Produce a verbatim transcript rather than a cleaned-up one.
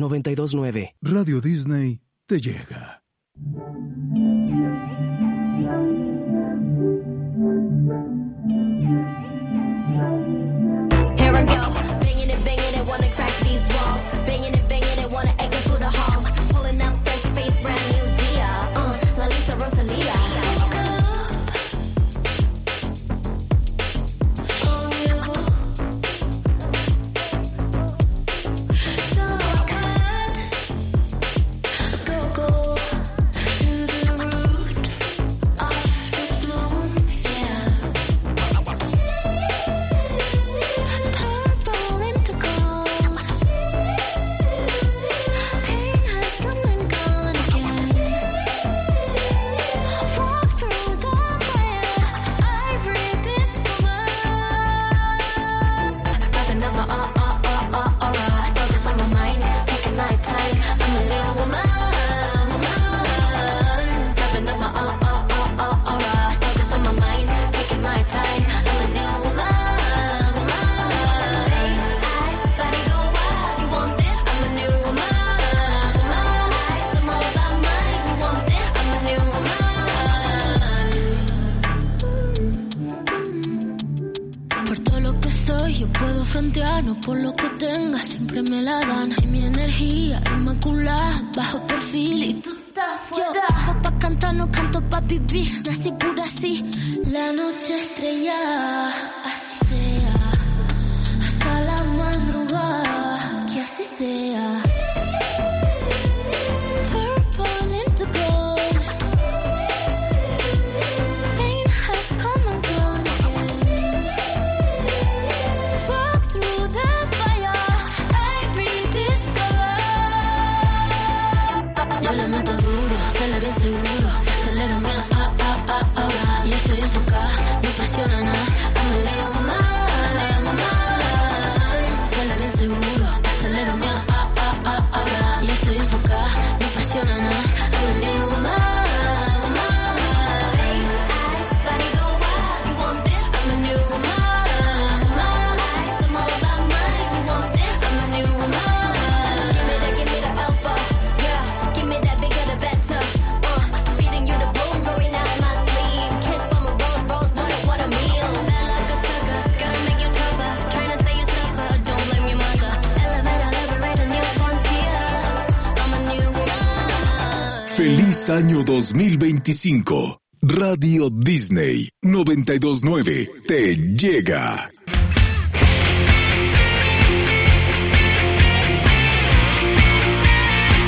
noventa y dos punto nueve. Radio Disney te llega. Here I go, banging it, banging it, wanna crack these walls. Banging it, banging it, wanna echo through the halls. Pulling up fresh face, brand new Dia. Uh, La Lisa Rosalia. No por lo que tenga, siempre me la dan. Y mi energía inmaculada, bajo perfil y tú estás fuera. Yo, pa' cantar no canto pa' vivir, nací pura así. La noche estrellada, así sea. Hasta la madrugada, que así sea. Purple into gold. Pain has come and gone again. Walk through the fire, I rediscover. Yo le meto duro, dale bien seguro. Acelero mi ah, ah, ah, ahora. Y estoy enfocada, no presiona nada. I'm a little woman, woman. Dale bien seguro, acelero mi ah, ah, ah, ahora. Y estoy enfocada, no presiona nada. I'm a little woman, woman. Face, eyes, body go wild. You want this? I'm a new woman, woman. Eyes, I'm all about mine. You want this? I'm a new woman. Give me that, give me the alpha, yeah. Give me that bigger the better. Uh, feeding you the boom, going out my sleeve. Kiss from a rose, rose, what a, what a meal. Bad like a sucker, gotta make you tougher. Trying to say you suffer, don't blame your mother. Elevate, elaborate a new frontier. I'm a new woman. Feliz año dos mil veinticinco. Radio Disney noventa y dos punto nueve te llega.